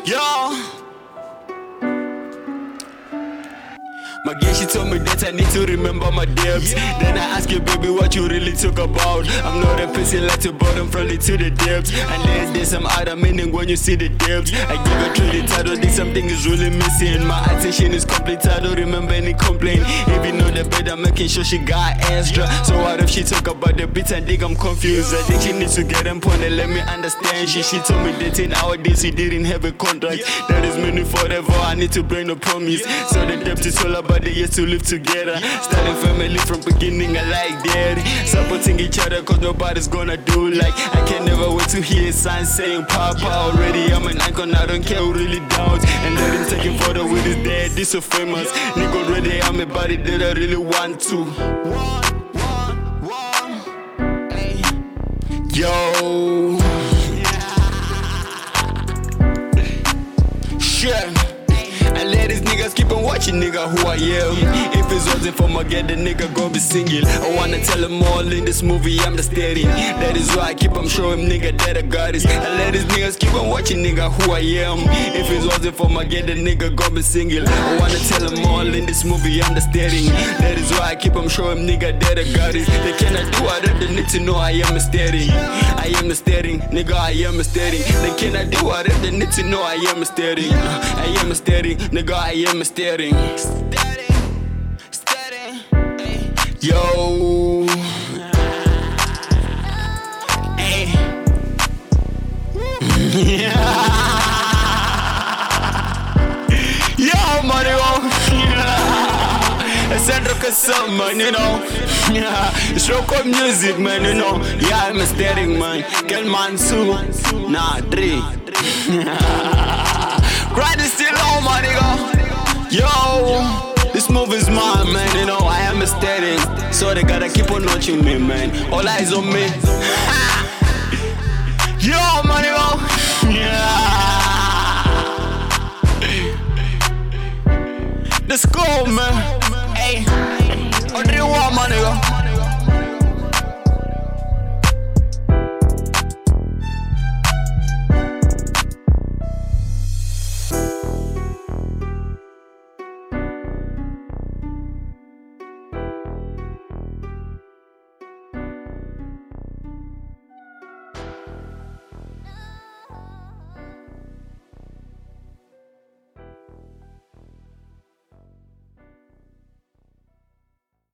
Yo. My girl, she told me that I need to remember my debts. Then I asked her, baby, what you really talk about. I'm not a person like to bottom friendly to the depths. Unless there's some other meaning when you see the depths. I give her truly title, think something is really missing. My attention is complete, I don't remember any complaint. Even though the bed, I'm making sure she got extra. So what if she talk about the beats and think I'm confused? I think she needs to get them point and let me understand. She told me that 10 hour days she didn't have a contract. That is meaning forever, I need to bring the promise. So the depth is all about the years to live together. Starting family from beginning, I like that. Supporting each other cause nobody's gonna do like. I can never wait to hear his son saying Papa. Already I'm an icon, I don't care who really doubts. And let him take a photo with his dad, this so famous. Nigga already I'm a body that I really want to. Yo. Shit. I let these niggas keep on watching, nigga, who I am. If it's wasn't for my get the nigga gon' be single. I wanna tell them all in this movie I'm the steady. That is why I keep on showing nigga that I got it. I let these niggas keep on watching, nigga, who I am. If it wasn't for my get the nigga gon' be single. I wanna tell them all in this movie I'm the steady. That is why I keep on showing nigga that I got it. They cannot do whatever they need to know I am a steady. I am a steady, nigga, I am a steady. They cannot do whatever they need to know I am a steady. I am a steady, nigga, I am a steady. Yo. Hey. Yo, money, Central Castle, man, you know. It's rock up music, man, you know. Yeah, I'm a steady, man. Get man, 2, nah, 3. Grind is still on, my nigga. Yo, this move is mine, man. You know, I am a steady. So they gotta keep on watching me, man. All eyes on me. Yo, my nigga. Let's go, man. Hey, what do you want, my nigga?